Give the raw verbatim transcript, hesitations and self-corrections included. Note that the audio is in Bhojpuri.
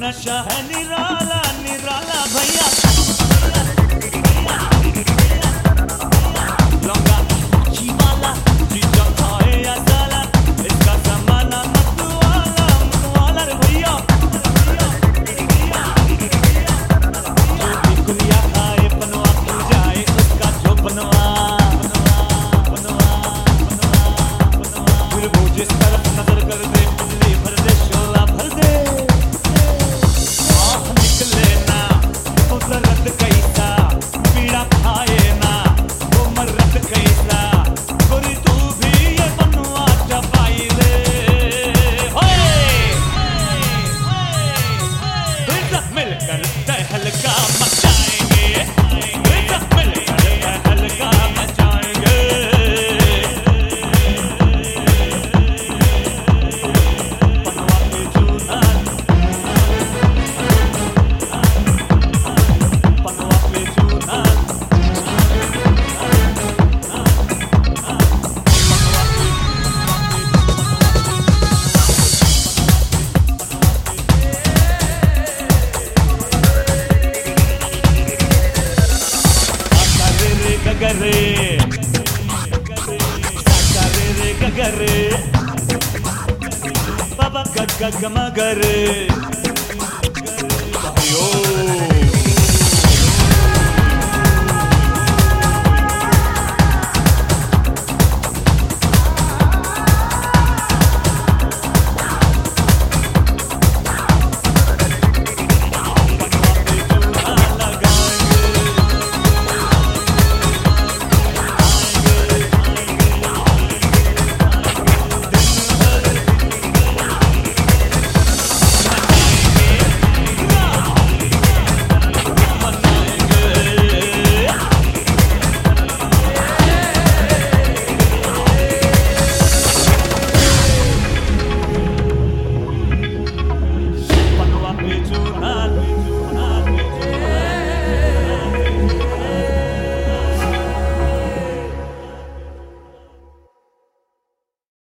नशा है निराला निराला भैया लौंगा शिवाला जीजा खाए या साला इसका जमाना मतवाला मतवाला रे भैया जो भी कुलिया खाए बनवा खुल जाए उसका जो बनवा बनवा बनवा बनवा फिर वो जिस तरफ नजर कर दे पुतली भर दे शोला भर दे रत कैसा पीड़ा खाए ना वो मरत कैसा गोरी तू भी ये बनवा चपाई ले सब मिलकर तहलका मचाएंगे सब मिलकर तहलका मचाएंगे बनवा के चूना गगरे साकारे रे गगरे बाबा गग गग मगरे